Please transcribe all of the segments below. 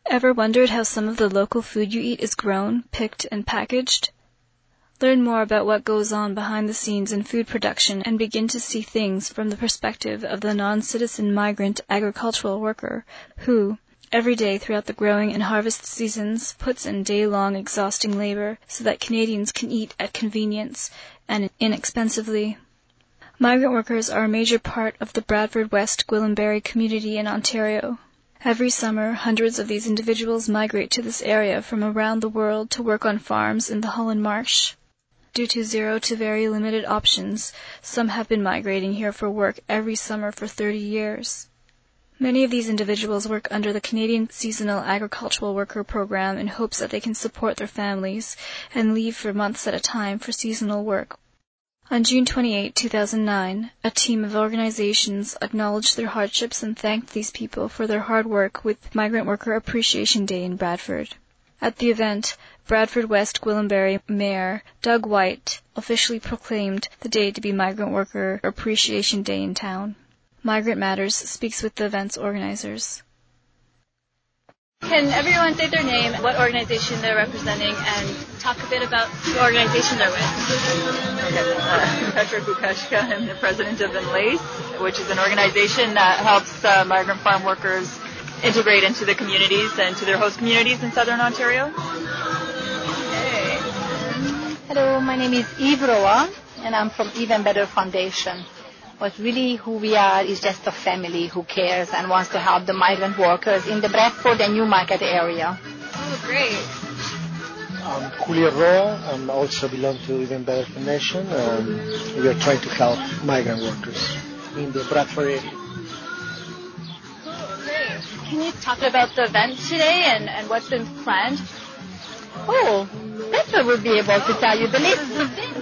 Ever wondered how some of the local food you eat is grown, picked, and packaged? Learn more about what goes on behind the scenes in food production and begin to see things from the perspective of the non-citizen migrant agricultural worker who, every day throughout the growing and harvest seasons, puts in day-long exhausting labor so that Canadians can eat at convenience and inexpensively. Migrant workers are a major part of the Bradford West Gwillimbury community in Ontario. Every summer, hundreds of these individuals migrate to this area from around the world to work on farms in the Holland Marsh. Due to zero to very limited options, some have been migrating here for work every summer for 30 years. Many of these individuals work under the Canadian Seasonal Agricultural Worker Program in hopes that they can support their families and leave for months at a time for seasonal work. On June 28, 2009, a team of organizations acknowledged their hardships and thanked these people for their hard work with Migrant Worker Appreciation Day in Bradford. At the event, Bradford West Gwillimbury Mayor Doug White officially proclaimed the day to be Migrant Worker Appreciation Day in town. Migrant Matters speaks with the event's organizers. Can everyone say their name, what organization they're representing, and talk a bit about the organization they're with? Okay. Petra Bukashka. I'm the president of Enlace, which is an organization that helps migrant farm workers integrate into the communities and to their host communities in southern Ontario. Okay. Hello, my name is Eve Roa, and I'm from Even Better Foundation. But really who we are is just a family who cares and wants to help the migrant workers in the Bradford and Newmarket area. Oh, great. I'm Julio Roa. I also belong to Even Better Foundation. We are trying to help migrant workers in the Bradford area. Great. Can you talk about the event today and what's been planned? Oh, Petra will be able to tell you the list.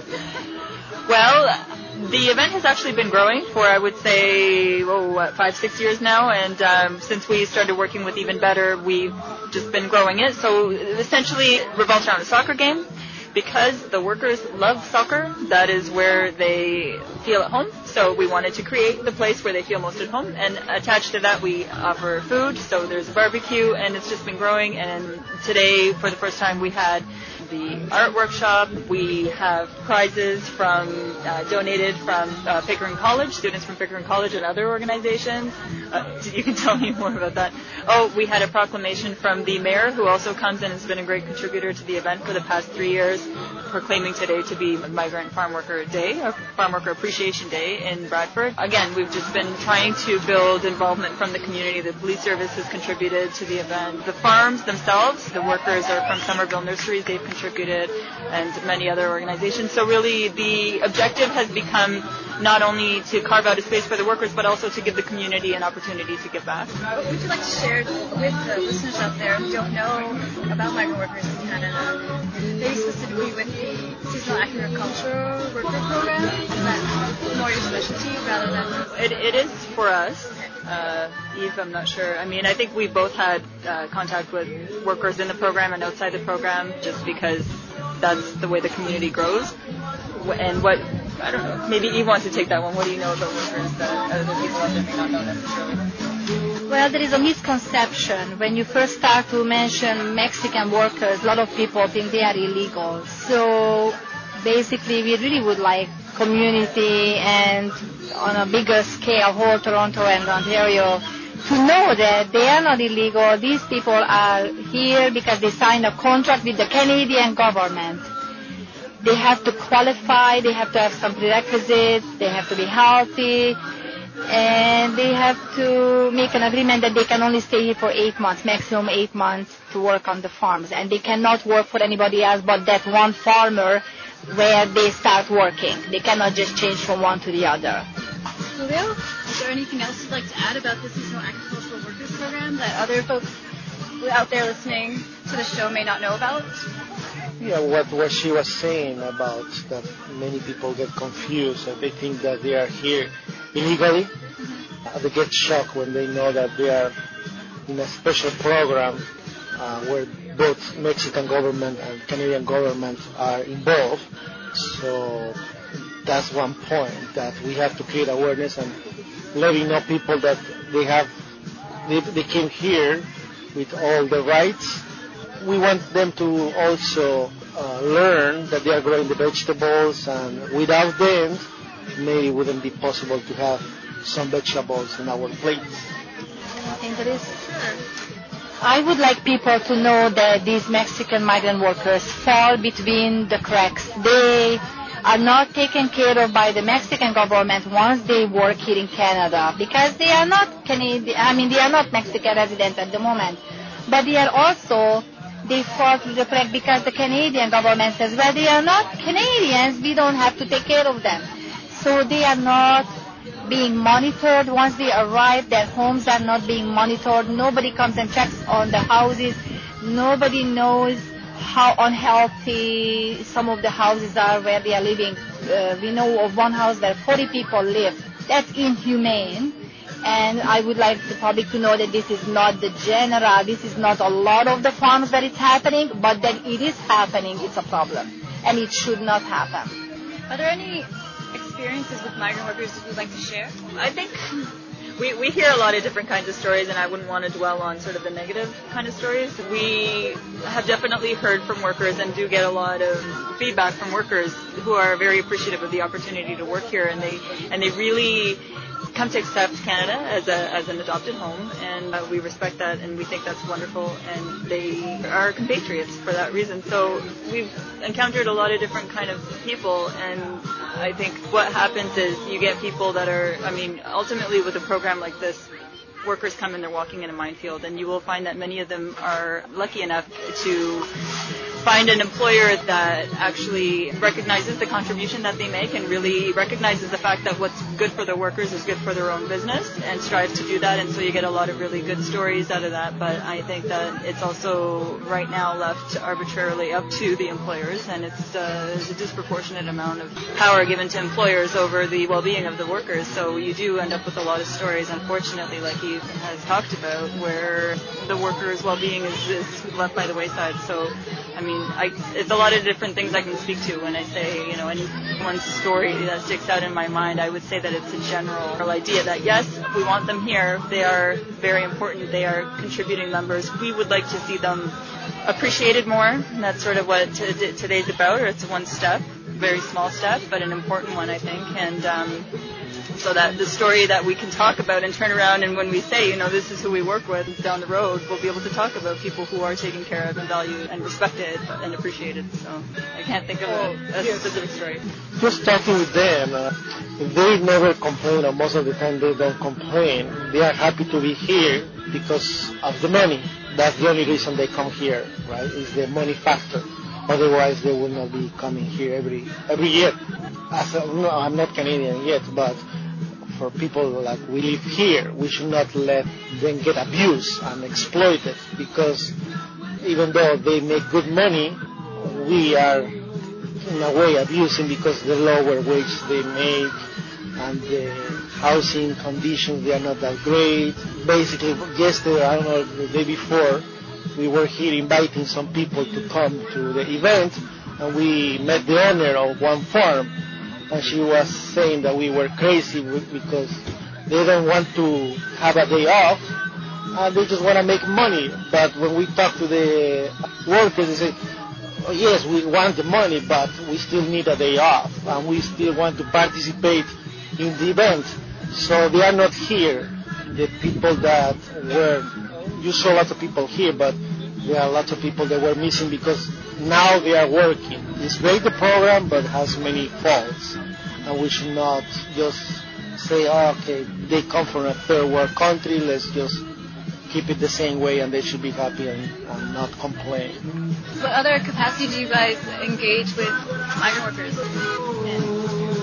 Well, the event has actually been growing for, I would say, 5-6 years now, and since we started working with Even Better, we've just been growing it. So essentially, it revolves around a soccer game. Because the workers love soccer, that is where they feel at home. So we wanted to create the place where they feel most at home, and attached to that, we offer food. So there's a barbecue, and it's just been growing. And today, for the first time, we had the art workshop. We have prizes donated from Pickering College, students from Pickering College and other organizations. You can tell me more about that. Oh, we had a proclamation from the mayor, who also comes in and has been a great contributor to the event for the past 3 years, proclaiming today to be Migrant Farm Worker Day, or Farm Worker Appreciation Day in Bradford. Again, we've just been trying to build involvement from the community. The police service has contributed to the event. The farms themselves, the workers are from Somerville Nurseries. They've contributed, and many other organizations. So really the objective has become not only to carve out a space for the workers, but also to give the community an opportunity to give back. What would you like to share with the listeners out there who don't know about migrant workers in Canada, maybe specifically with the Seasonal Agricultural Worker Program? Is that more your specialty rather than... It is for us. Eve, I'm not sure. I mean, I think we both had contact with workers in the program and outside the program, just because that's the way the community grows. And I don't know, maybe Eve wants to take that one. What do you know about workers that other people out there may not know necessarily? Well, there is a misconception. When you first start to mention Mexican workers, a lot of people think they are illegal. So basically, we really would like community and on a bigger scale, whole Toronto and Ontario, to know that they are not illegal. These people are here because they signed a contract with the Canadian government. They have to qualify, they have to have some prerequisites, they have to be healthy, and they have to make an agreement that they can only stay here for 8 months, maximum 8 months to work on the farms. And they cannot work for anybody else but that one farmer where they start working. They cannot just change from one to the other. Julio, is there anything else you'd like to add about the Seasonal Agricultural Workers Program that other folks out there listening to the show may not know about? Yeah, what she was saying about that many people get confused and they think that they are here illegally. They get shocked when they know that they are in a special program where both Mexican government and Canadian government are involved. So that's one point, that we have to create awareness and letting know people that they came here with all the rights. We want them to also learn that they are growing the vegetables, and without them, maybe it wouldn't be possible to have some vegetables in our plates. I would like people to know that these Mexican migrant workers fall between the cracks. They are not taken care of by the Mexican government once they work here in Canada, because they are not Canadian. They are not Mexican residents at the moment, but they fall through the crack because the Canadian government says, well, they are not Canadians, we don't have to take care of them. So they are not being monitored. Once they arrive, their homes are not being monitored. Nobody comes and checks on the houses. Nobody knows how unhealthy some of the houses are where they are living. We know of one house where 40 people live. That's inhumane. And I would like the public to know that this is not the general, this is not a lot of the farms that it's happening, but that it is happening, it's a problem. And it should not happen. Are there any experiences with migrant workers that you'd like to share? I think we hear a lot of different kinds of stories, and I wouldn't want to dwell on sort of the negative kind of stories. We have definitely heard from workers and do get a lot of feedback from workers who are very appreciative of the opportunity to work here, and they really come to accept Canada as an adopted home, and we respect that, and we think that's wonderful, and they are compatriots for that reason. So we've encountered a lot of different kind of people, and I think what happens is you get people that are, ultimately with a program like this, workers come and they're walking in a minefield, and you will find that many of them are lucky enough to find an employer that actually recognizes the contribution that they make and really recognizes the fact that what's good for the workers is good for their own business and strives to do that, and so you get a lot of really good stories out of that. But I think that it's also right now left arbitrarily up to the employers, and there's a disproportionate amount of power given to employers over the well-being of the workers, so you do end up with a lot of stories, unfortunately, like he has talked about, where the workers' well-being is left by the wayside. So it's a lot of different things I can speak to when I say, any one story that sticks out in my mind. I would say that it's a general idea that, yes, we want them here. They are very important. They are contributing members. We would like to see them appreciated more. And that's sort of what today's about. Or it's one step, very small step, but an important one, I think. And so that the story that we can talk about and turn around, and when we say, this is who we work with down the road, we'll be able to talk about people who are taken care of and valued and respected and appreciated. So I can't think of a specific story. Just talking with them, they never complain, or most of the time they don't complain. They are happy to be here because of the money. That's the only reason they come here, right? Is the money factor. Otherwise, they will not be coming here every year. I'm not Canadian yet, but for people like we live here, we should not let them get abused and exploited, because even though they make good money, we are in a way abusing because the lower wage they make and the housing conditions, they are not that great. Basically, yesterday, the day before, we were here inviting some people to come to the event, and we met the owner of one farm, and she was saying that we were crazy because they don't want to have a day off, and they just want to make money. But when we talk to the workers, they say, oh, yes, we want the money, but we still need a day off, and we still want to participate in the event. So they are not here. The people that you saw lots of people here, but there are lots of people that were missing because now they are working. It's great, the program, but has many faults. And we should not just say, okay, they come from a third world country, let's just keep it the same way and they should be happy and not complain. What other capacity do you guys engage with migrant workers in?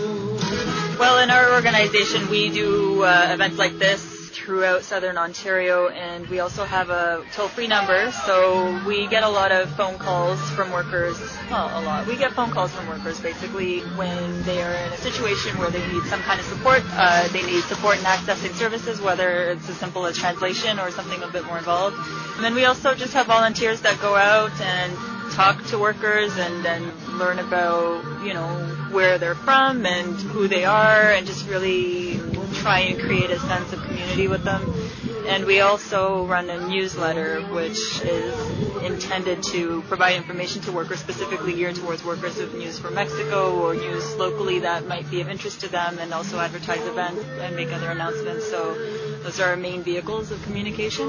Well, in our organization, we do events like this throughout Southern Ontario, and we also have a toll-free number, so we get a lot of phone calls from workers. Well, a lot. We get phone calls from workers basically when they are in a situation where they need some kind of support. They need support in accessing services, whether it's as simple as translation or something a bit more involved. And then we also just have volunteers that go out and talk to workers and then learn about, where they're from and who they are, and just really try and create a sense of community with them. And we also run a newsletter which is intended to provide information to workers specifically geared towards workers with news from Mexico or news locally that might be of interest to them, and also advertise events and make other announcements. So those are our main vehicles of communication.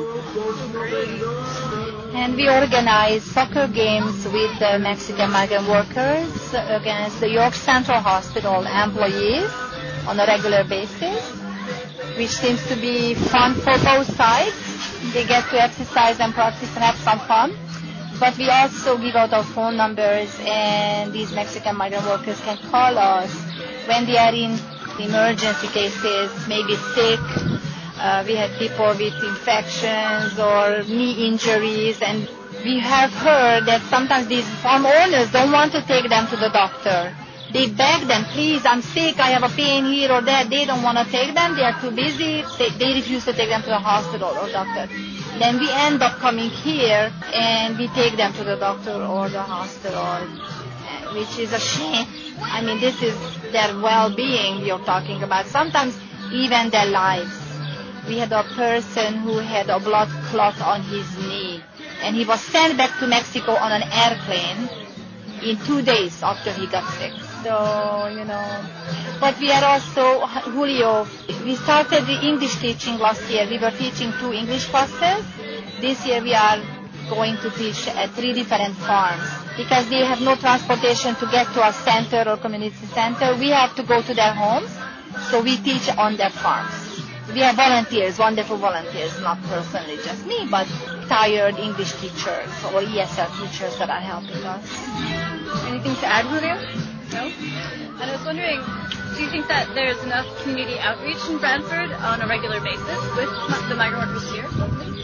And we organize soccer games with the Mexican migrant workers against the York Central Hospital employees on a regular basis, which seems to be fun for both sides. They get to exercise and practice and have some fun. But we also give out our phone numbers, and these Mexican migrant workers can call us when they are in emergency cases, maybe sick. We have people with infections or knee injuries, and we have heard that sometimes these farm owners don't want to take them to the doctor. They beg them, please, I'm sick, I have a pain here or there. They don't want to take them. They are too busy. They refuse to take them to the hospital or doctor. Then we end up coming here and we take them to the doctor or the hospital, which is a shame. I mean, this is their well-being you're talking about. Sometimes even their lives. We had a person who had a blood clot on his knee, and he was sent back to Mexico on an airplane in 2 days after he got sick. So, but we are also, Julio, we started the English teaching last year. We were teaching 2 English classes. This year we are going to teach at 3 different farms because they have no transportation to get to our center or community center. We have to go to their homes, so we teach on their farms. We have volunteers, wonderful volunteers, not personally just me, but tired English teachers or ESL teachers that are helping us. Anything to add, Julio? No? And I was wondering, do you think that there's enough community outreach in Brantford on a regular basis with the migrant workers here locally?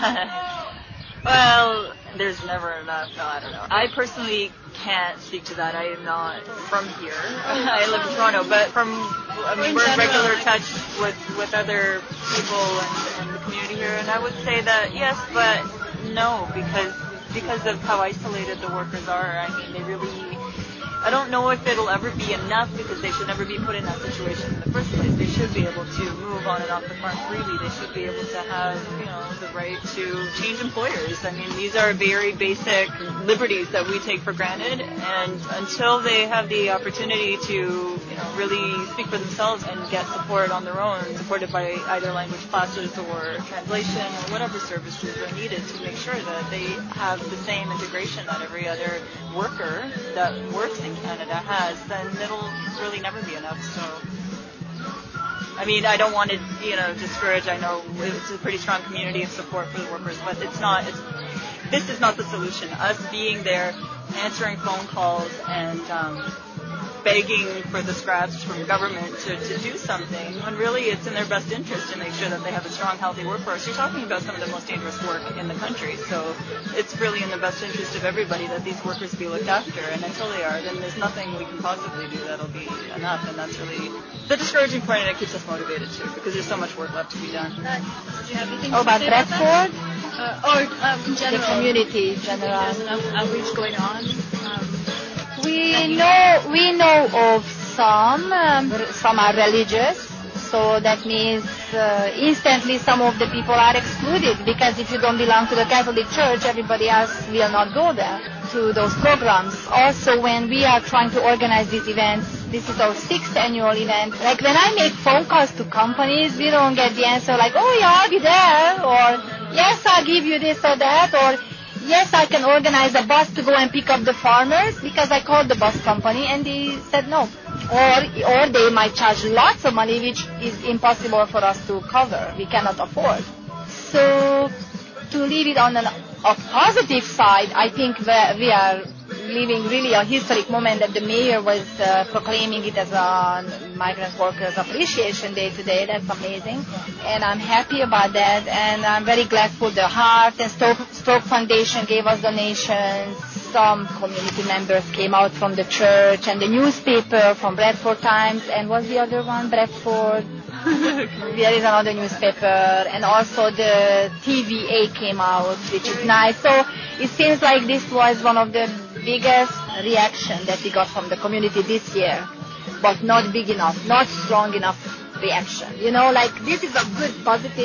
Well, there's never enough. No, I don't know. I personally can't speak to that. I am not from here. I live in Toronto, but we're in regular touch with other people and the community here, and I would say that yes, but no, because of how isolated the workers are. I mean, they really. I don't know if it'll ever be enough because they should never be put in that situation in the first place. They should be able to move on and off the farm freely. They should be able to have, the right to change employers. I mean, these are very basic liberties that we take for granted, and until they have the opportunity to, really speak for themselves and get support on their own, supported by either language classes or translation or whatever services are needed to make sure that they have the same integration that every other worker that works in Canada has, then it'll really never be enough. So, I mean, I don't want to, discourage. I know it's a pretty strong community of support for the workers, but this is not the solution. Us being there, answering phone calls and begging for the scraps from government to do something, when really it's in their best interest to make sure that they have a strong, healthy workforce. You're talking about some of the most dangerous work in the country, so it's really in the best interest of everybody that these workers be looked after, and until they are, then there's nothing we can possibly do that'll be enough, and that's really the discouraging part, and it keeps us motivated too, because there's so much work left to be done. Do you have anything about to say Bradford? Or in general? The community in general. There's enough outreach going on. We know of some are religious, so that means instantly some of the people are excluded, because if you don't belong to the Catholic Church, everybody else will not go there to those programs. Also, when we are trying to organize these events, this is our 6th annual event. Like when I make phone calls to companies, we don't get the answer like, oh yeah, I'll be there, or yes, I'll give you this or that, or yes, I can organize a bus to go and pick up the farmers, because I called the bus company and they said no. Or they might charge lots of money, which is impossible for us to cover. We cannot afford. So to leave it on a positive side, I think that we are living really a historic moment that the mayor was proclaiming it as a Migrant Workers Appreciation Day today. That's amazing. And I'm happy about that. And I'm very glad for the Heart and Stroke Foundation gave us donations. Some community members came out from the church, and the newspaper from Bradford Times, and what's the other one? Bradford. There is another newspaper, and also the TVA came out, which is nice. So it seems like this was one of the biggest reaction that we got from the community this year, but not big enough, not strong enough reaction. Like this is a good, positive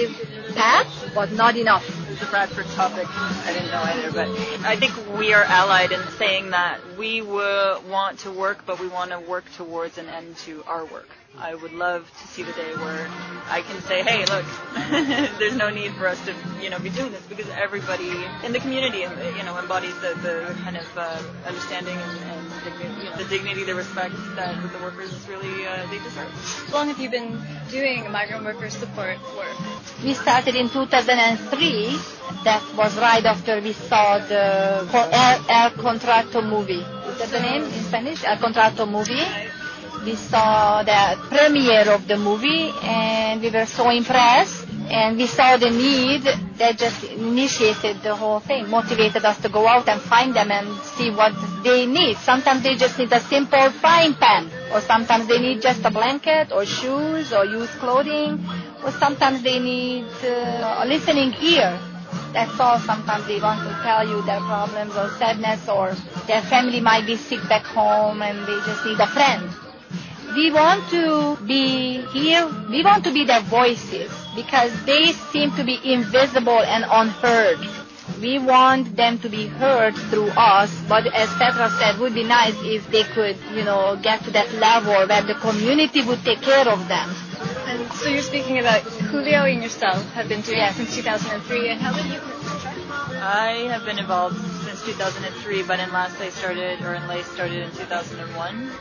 path, but not enough. It's a Bradford topic. I didn't know either, but I think we are allied in saying that we want to work, but we want to work towards an end to our work. I would love to see the day where I can say, hey, look, there's no need for us to, be doing this, because everybody in the community, embodies the kind of understanding and the dignity, the respect that the workers really they deserve. How long have you been doing migrant worker support work? We started in 2003. That was right after we saw the El Contrato movie. Is that the name in Spanish? El Contrato movie. We saw the premiere of the movie and we were so impressed, and we saw the need that just initiated the whole thing, motivated us to go out and find them and see what they need. Sometimes they just need a simple frying pan, or sometimes they need just a blanket or shoes or used clothing, or sometimes they need a listening ear. That's all. Sometimes they want to tell you their problems or sadness, or their family might be sick back home and they just need a friend. We want to be here, we want to be their voices, because they seem to be invisible and unheard. We want them to be heard through us, but as Petra said, it would be nice if they could, get to that level where the community would take care of them. And so you're speaking about Julio and yourself have been doing it since 2003, and how did you I have been involved since 2003, but in LACE started in 2001.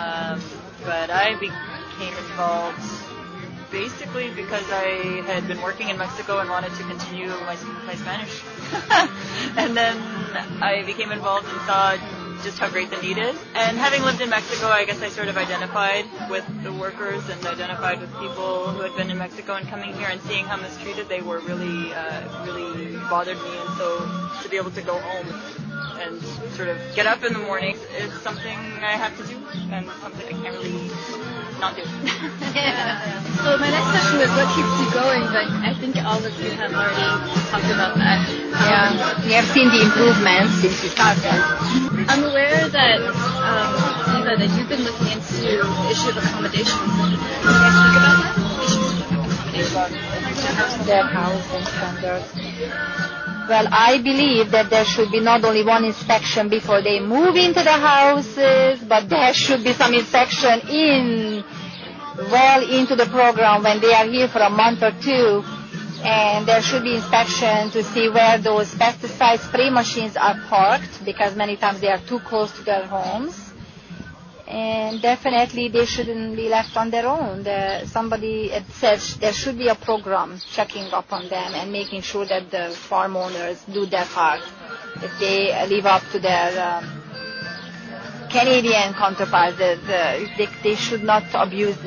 But I became involved basically because I had been working in Mexico and wanted to continue my Spanish. And then I became involved and saw just how great the need is. And having lived in Mexico, I guess I sort of identified with the workers and identified with people who had been in Mexico, and coming here and seeing how mistreated they were really bothered me. And so to be able to go home and sort of get up in the morning is something I have to do, and something I can't really not do. So my next question was what keeps you going, but I think all of you have already talked about that. We have seen the improvements since we started. I'm aware that, Eva, that you've been looking into the issue of accommodations. Can you guys speak about that? Issues of accommodations? Their housing standards. Well, I believe that there should be not only one inspection before they move into the houses, but there should be some inspection into the program when they are here for a month or two. And there should be inspection to see where those pesticide spray machines are parked, because many times they are too close to their homes. And definitely they shouldn't be left on their own. Somebody says there should be a program checking up on them and making sure that the farm owners do their part. If they live up to their Canadian counterparts, they should not abuse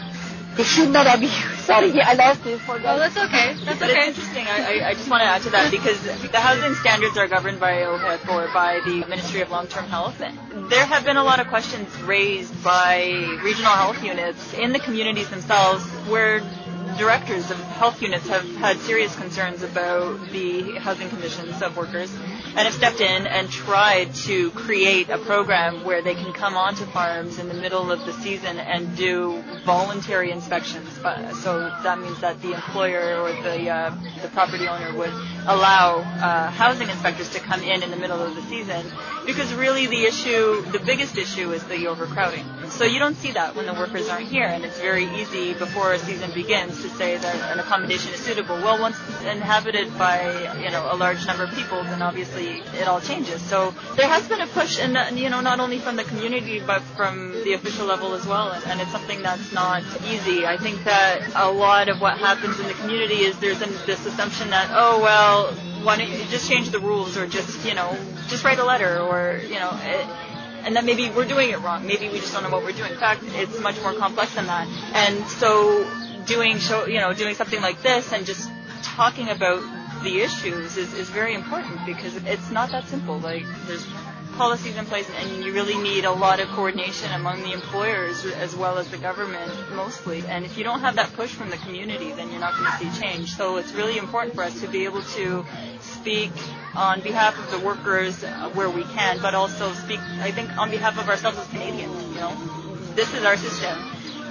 Sorry, I lost it. Oh, that's okay. But it's interesting. I just want to add to that, because the housing standards are governed by OHIP, or by the Ministry of Long-Term Health. There have been a lot of questions raised by regional health units in the communities themselves, where directors of health units have had serious concerns about the housing conditions of workers, and have stepped in and tried to create a program where they can come onto farms in the middle of the season and do voluntary inspections. So that means that the employer or the property owner would allow housing inspectors to come in the middle of the season, because really the biggest issue is the overcrowding. So you don't see that when the workers aren't here, and it's very easy before a season begins to say that an accommodation is suitable. Well, once it's inhabited by a large number of people, then obviously it all changes. So there has been a push, and not only from the community but from the official level as well, and it's something that's not easy. I think that a lot of what happens in the community is there's this assumption that, oh well, why don't you just change the rules, or just write a letter, or and that maybe we're doing it wrong. Maybe we just don't know what we're doing. In fact, it's much more complex than that. And so doing something like this and just talking about the issues is very important, because it's not that simple. Like, there's policies in place, and you really need a lot of coordination among the employers as well as the government, mostly. And if you don't have that push from the community, then you're not going to see change. So it's really important for us to be able to speak on behalf of the workers where we can, but also speak, I think, on behalf of ourselves as Canadians. This is our system.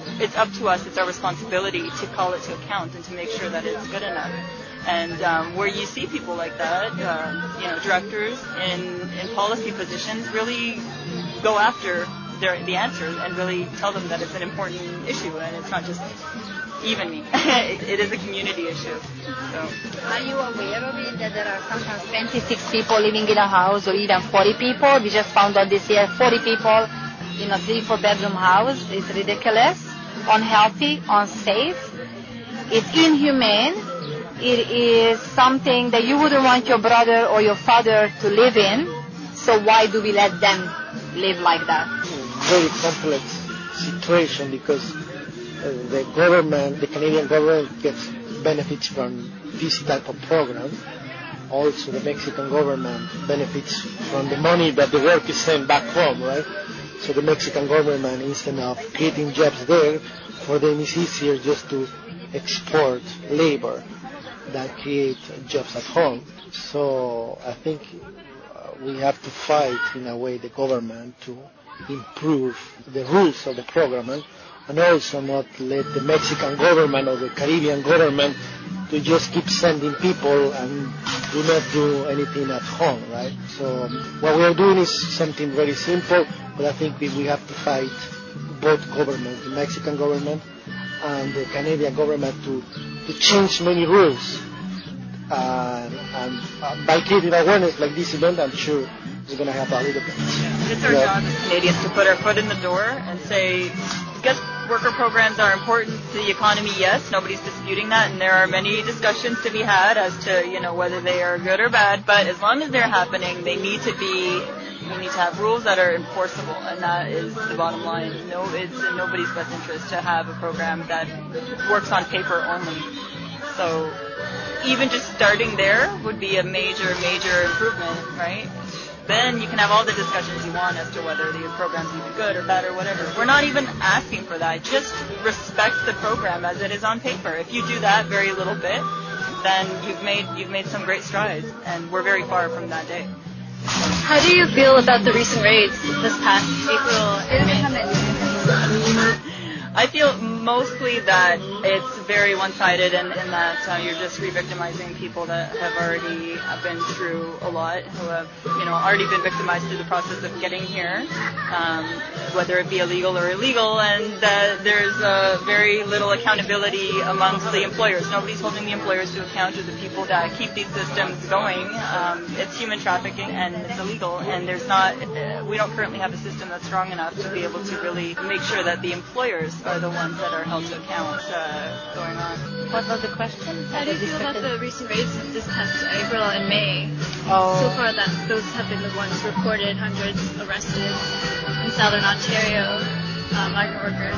it's up to us, it's our responsibility to call it to account and to make sure that it's good enough. And where you see people like that, directors in policy positions really go after the answers and really tell them that it's an important issue and it's not just even me. It is a community issue. So. Are you aware of it, that there are sometimes 26 people living in a house or even 40 people? We just found out this year 40 people in a 3-4 bedroom house. It's ridiculous, unhealthy, unsafe. It's inhumane. It is something that you wouldn't want your brother or your father to live in. So why do we let them live like that? Very complex situation because the government, the Canadian government gets benefits from this type of program. Also, the Mexican government benefits from the money that the workers send back home, right? So the Mexican government, instead of creating jobs there, for them it's easier just to export labor than create jobs at home. So I think we have to fight in a way the government to improve the rules of the program and also not let the Mexican government or the Caribbean government to just keep sending people and do not do anything at home, right? So what we are doing is something very simple, but I think we have to fight both governments, the Mexican government and the Canadian government to change many rules. And by creating awareness like this event, I'm sure we're going to have a little bit. It's our job as Canadians to put our foot in the door and say, guest worker programs are important to the economy, yes, nobody's disputing that, and there are many discussions to be had as to, whether they are good or bad, but as long as they're happening, we need to have rules that are enforceable, and that is the bottom line. No, it's in nobody's best interest to have a program that works on paper only. So even just starting there would be a major, major improvement, right? Then you can have all the discussions you want as to whether the program's even good or bad or whatever. We're not even asking for that. Just respect the program as it is on paper. If you do that very little bit, then you've made some great strides, and we're very far from that day. How do you feel about the recent raids this past April and May? I feel mostly that it's very one-sided and that you're just re-victimizing people that have already been through a lot, who have already been victimized through the process of getting here, whether it be illegal or illegal, and there's very little accountability amongst the employers. Nobody's holding the employers to account, or the people that keep these systems going. It's human trafficking and it's illegal, and we don't currently have a system that's strong enough to be able to really make sure that the employers are the ones that are held to account going on. What was the question? How do you feel about the recent raids this past April and May? Oh. So far, those have been the ones reported, hundreds arrested in Southern Ontario, migrant workers.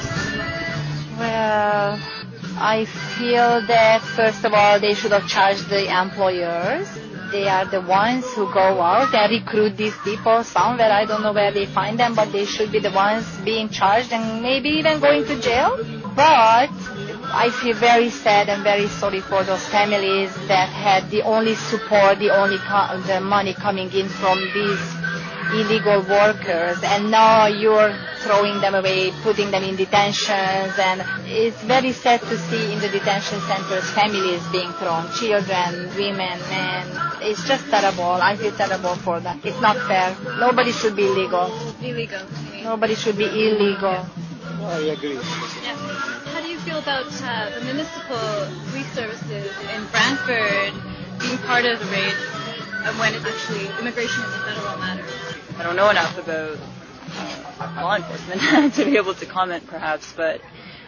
Well, I feel that, first of all, they should have charged the employers. They are the ones who go out and recruit these people somewhere. I don't know where they find them, but they should be the ones being charged and maybe even going to jail. But I feel very sad and very sorry for those families that had the only support, the money coming in from these illegal workers, and now you're throwing them away, putting them in detentions, and it's very sad to see in the detention centers families being thrown, children, women, men. It's just terrible. I feel terrible for them. It's not fair. Nobody should be illegal. Nobody should be illegal. Well, I agree. Yeah. How do you feel about the municipal police services in Brantford being part of the raid when it's actually immigration is a federal matter? I don't know enough about law enforcement to be able to comment, perhaps, but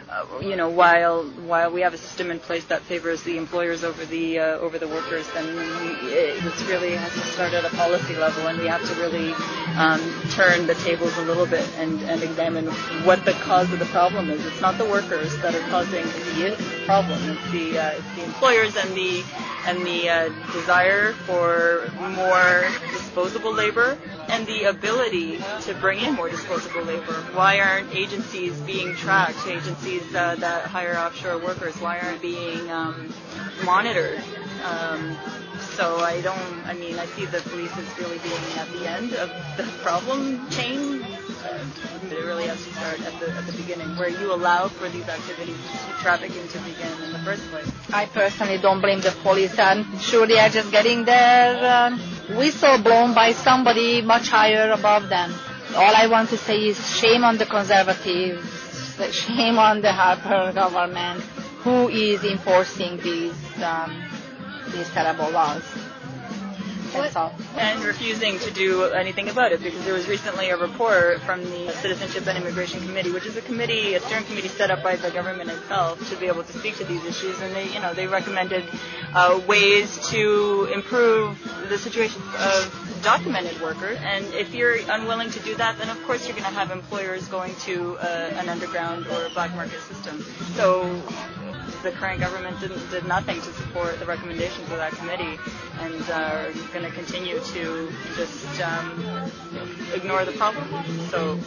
while we have a system in place that favors the employers over the workers, then this really has to start at a policy level, and we have to really turn the tables a little bit and examine what the cause of the problem is. It's not the workers that are causing the problem. It's the employers and the desire for more disposable labor and the ability to bring in more disposable labor. Why aren't agencies being tracked? Agencies that hire offshore workers, why aren't being monitored? So I see the police as really being at the end of the problem chain. It really has to start at the beginning, where you allow for these activities, trafficking to begin in the first place. I personally don't blame the police. I'm sure they are just getting their whistle blown by somebody much higher above them. All I want to say is shame on the conservatives, shame on the Harper government, who is enforcing these terrible laws. That's all. And refusing to do anything about it, because there was recently a report from the Citizenship and Immigration Committee, which is a steering committee set up by the government itself to be able to speak to these issues, and they recommended ways to improve the situation of documented workers. And if you're unwilling to do that, then of course you're going to have employers going to an underground or a black market system. So the current government did nothing to support the recommendations of that committee, and are going to continue to just ignore the problem. So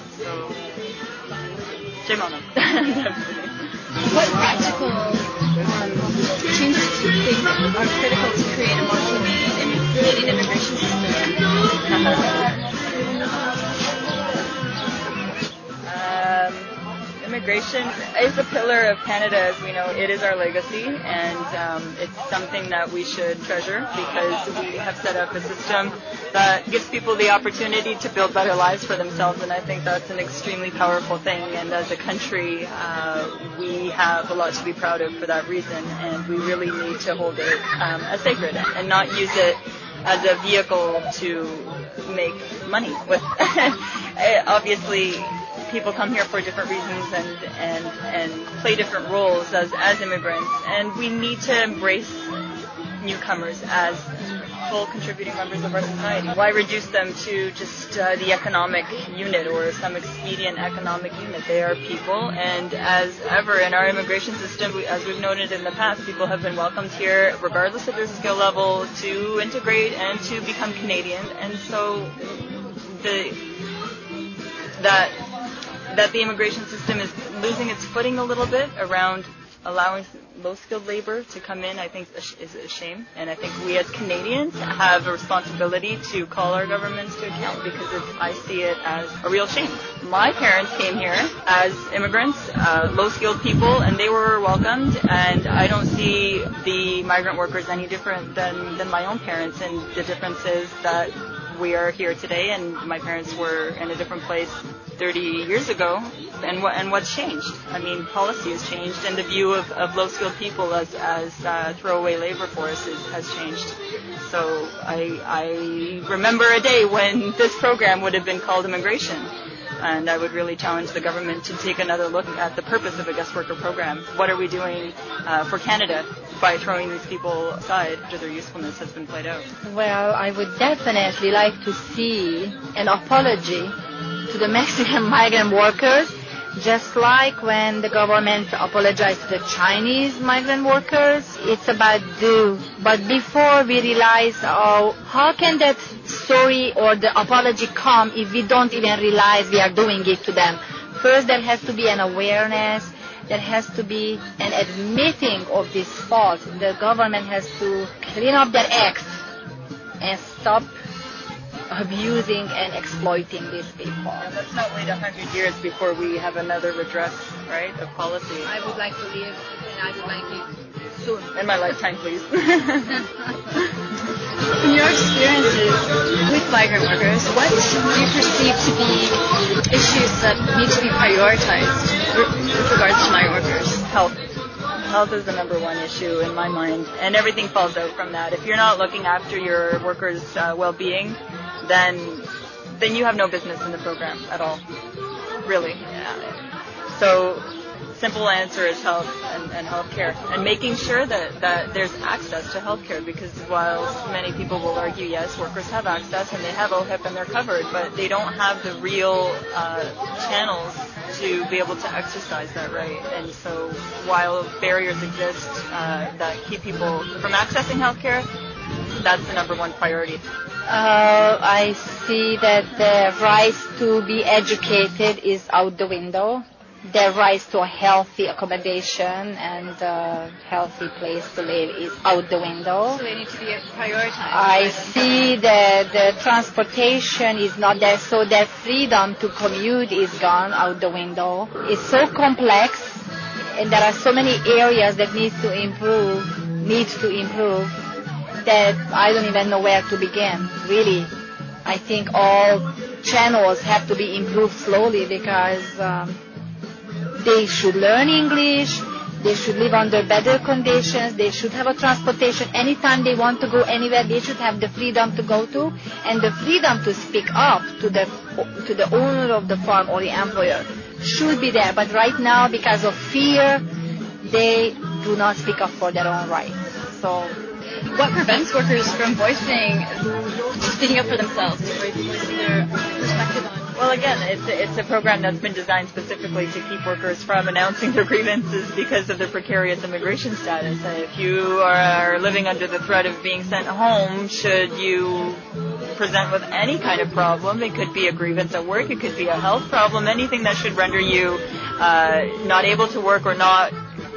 shame on them. What practical changes do you think are critical to create a more humane immigration system? Immigration is a pillar of Canada, as we know. It is our legacy, and it's something that we should treasure, because we have set up a system that gives people the opportunity to build better lives for themselves, and I think that's an extremely powerful thing. And as a country, we have a lot to be proud of for that reason, and we really need to hold it as sacred and not use it as a vehicle to make money with. Obviously, people come here for different reasons and play different roles as immigrants, and we need to embrace newcomers as full contributing members of our society. Why reduce them to just the economic unit or some expedient economic unit? They are people, and as ever in our immigration system, as we've noted in the past, people have been welcomed here regardless of their skill level to integrate and to become Canadian. And so that the immigration system is losing its footing a little bit around allowing low-skilled labor to come in, I think is a shame. And I think we as Canadians have a responsibility to call our governments to account, because I see it as a real shame. My parents came here as immigrants, low-skilled people, and they were welcomed, and I don't see the migrant workers any different than my own parents. And the difference is that we are here today, and my parents were in a different place 30 years ago, and what's changed? I mean, policy has changed, and the view of low-skilled people as throwaway labor force has changed. So I remember a day when this program would have been called immigration, and I would really challenge the government to take another look at the purpose of a guest worker program. What are we doing for Canada by throwing these people aside after their usefulness has been played out? Well, I would definitely like to see an apology to the Mexican migrant workers, just like when the government apologized to the Chinese migrant workers. It's about do. But before we realize, how can that story or the apology come if we don't even realize we are doing it to them? First, there has to be an awareness. There has to be an admitting of this fault. The government has to clean up their acts and stop abusing and exploiting these people. And let's not wait 100 years before we have another redress, right, of policy. I would like to live, and I would like it soon. In my lifetime, please. In your experiences with migrant workers, what do you perceive to be issues that need to be prioritized with regards to migrant workers? Health. Health is the number one issue in my mind, and everything falls out from that. If you're not looking after your workers' well-being, then you have no business in the program at all, really. So simple answer is health and healthcare, and making sure that there's access to healthcare, because while many people will argue, yes, workers have access and they have OHIP and they're covered, but they don't have the real channels to be able to exercise that right. And so while barriers exist that keep people from accessing healthcare, that's the number one priority. I see that the right to be educated is out the window. their rights to a healthy accommodation and a healthy place to live is out the window. So they need to be prioritized. I see that the transportation is not there, so their freedom to commute is gone out the window. It's so complex, and there are so many areas that need to improve, that I don't even know where to begin, really. I think all channels have to be improved slowly because they should learn English, they should live under better conditions, they should have a transportation. Anytime they want to go anywhere, they should have the freedom to go to and the freedom to speak up to the owner of the farm or the employer should be there. But right now, because of fear, they do not speak up for their own rights. So, what prevents workers from speaking up for themselves, voicing their perspective on? Well, again, it's a program that's been designed specifically to keep workers from announcing their grievances because of their precarious immigration status. If you are living under the threat of being sent home, should you present with any kind of problem, it could be a grievance at work, it could be a health problem, anything that should render you not able to work or not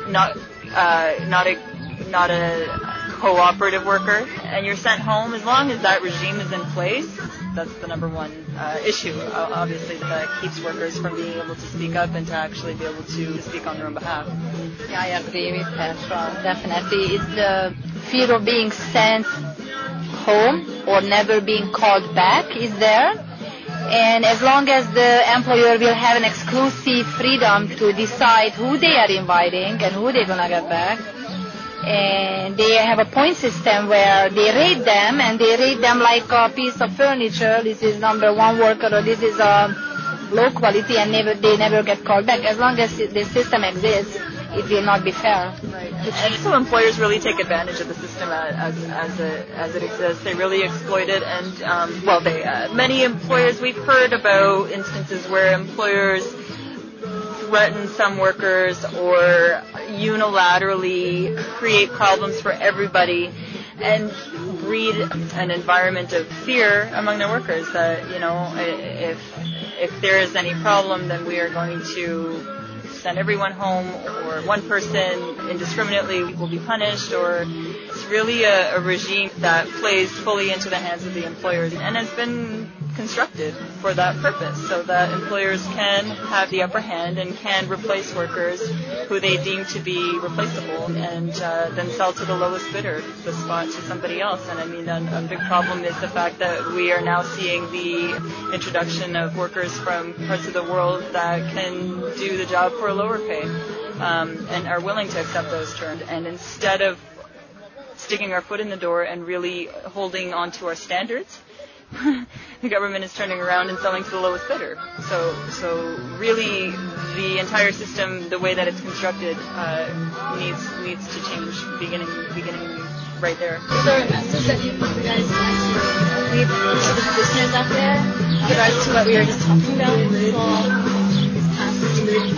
a cooperative worker, and you're sent home, as long as that regime is in place, that's the number one issue, obviously, that keeps workers from being able to speak up and to actually be able to speak on their own behalf. Yeah, I agree with Petra, definitely. It's the fear of being sent home or never being called back is there. And as long as the employer will have an exclusive freedom to decide who they are inviting and who they're going to get back, and they have a point system where they rate them, and they rate them like a piece of furniture. This is number one worker, or this is low quality, and they never get called back. As long as the system exists, it will not be fair. Right. And so employers really take advantage of the system as it exists. They really exploit it, and many employers, we've heard about instances where employers threaten some workers or unilaterally create problems for everybody and breed an environment of fear among their workers that, if there is any problem, then we are going to send everyone home, or one person indiscriminately will be punished, or it's really a regime that plays fully into the hands of the employers and has been constructed for that purpose, so that employers can have the upper hand and can replace workers who they deem to be replaceable, and then sell to the lowest bidder the spot to somebody else. And I mean, a big problem is the fact that we are now seeing the introduction of workers from parts of the world that can do the job for a lower pay, and are willing to accept those terms. And instead of sticking our foot in the door and really holding on to our standards, the government is turning around and selling to the lowest bidder. So really, the entire system, the way that it's constructed, needs to change, beginning right there. Is there a message that you guys want to leave to the listeners out there in regards to what we were just talking about this past week?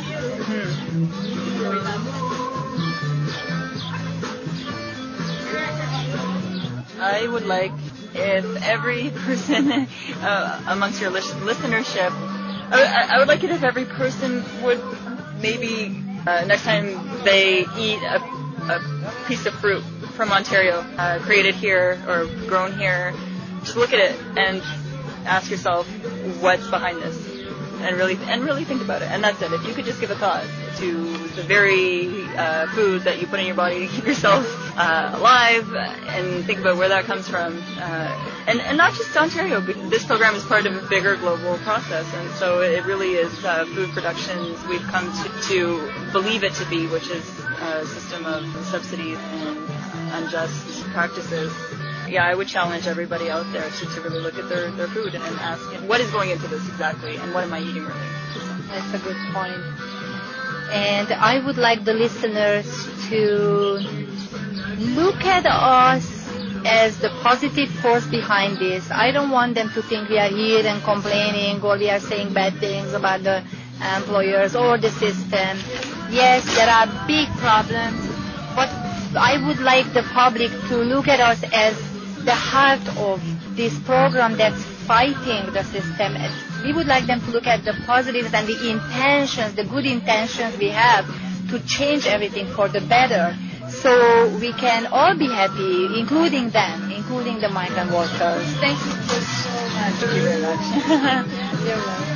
I would like if every person amongst your listenership, I would like it if every person would maybe next time they eat a piece of fruit from Ontario, created here or grown here, just look at it and ask yourself what's behind this, and really think about it. And that's it. If you could just give a thought to the very food that you put in your body to keep yourself alive, and think about where that comes from, and not just Ontario. This program is part of a bigger global process, and so it really is food production we've come to believe it to be, which is a system of subsidies and unjust practices. Yeah, I would challenge everybody out there to really look at their food and ask, what is going into this exactly, and what am I eating really? That's a good point. And I would like the listeners to look at us as the positive force behind this. I don't want them to think we are here and complaining, or we are saying bad things about the employers or the system. Yes, there are big problems, but I would like the public to look at us as the heart of this program that's fighting the system. we would like them to look at the positives and the intentions, the good intentions we have to change everything for the better, so we can all be happy, including them, including the migrant workers. Thank you so much. Thank you very much. You're welcome.